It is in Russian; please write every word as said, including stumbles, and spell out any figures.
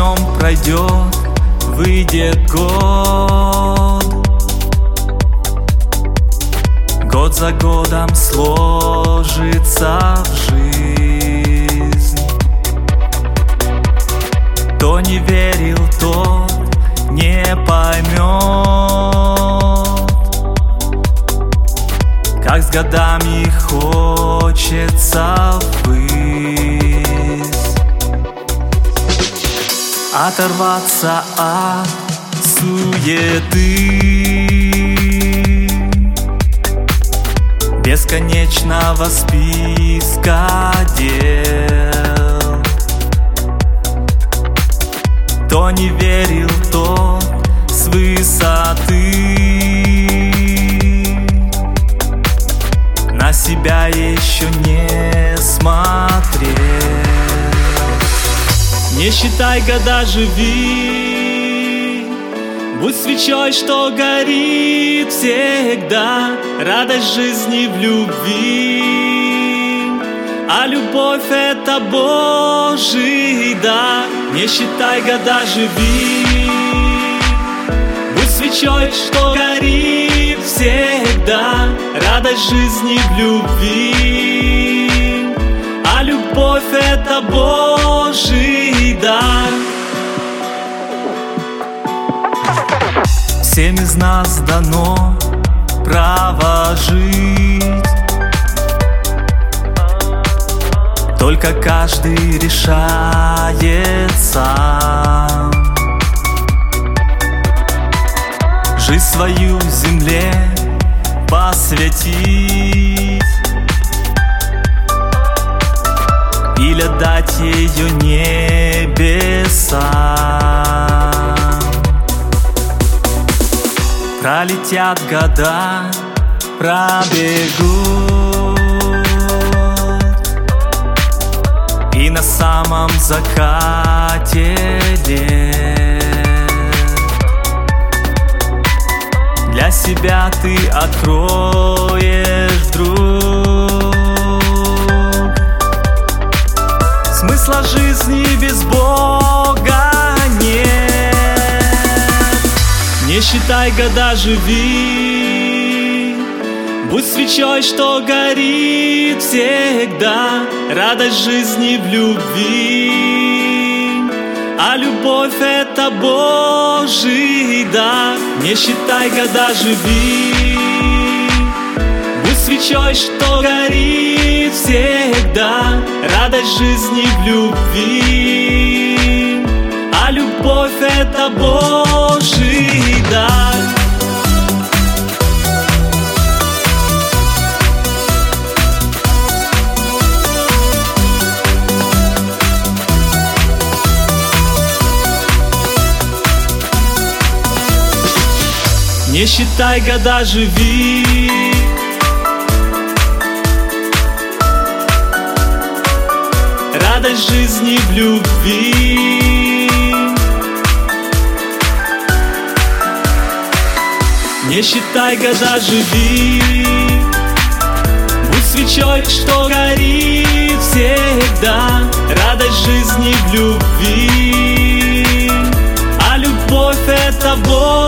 нем пройдет, выйдет год. Год за годом сложится в жизнь. Кто не верил, тот не поймет, как с годами хочется ввысь. Оторваться от суеты бесконечного списка дел. Кто не верил, тот с высоты на себя еще не смотрел. Не считай года, живи, будь свечой, что горит всегда. Радость жизни в любви, а любовь — это Божий дар. Не считай года, живи, будь свечой, что горит всегда. Радость жизни в любви, а любовь — это Божий дар. Всем из нас дано право жить, только каждый решает сам. Жизнь свою земле посвятить или отдать ее небесам. Пролетят года, пробегут, и на самом закате лет для себя ты откроешь вдруг смысла жизни без Бога нет. Не считай года, живи, будь свечой, что горит всегда. Радость жизни в любви, а любовь — это Божий дар. Не считай года, живи, будь свечой, что горит всегда. Радость жизни в любви, а любовь — это Божий дар. Не считай года, живи, радость жизни в любви. Не считай года, живи, будь свечой, что горит всегда. Радость жизни в любви, а любовь — это Бог.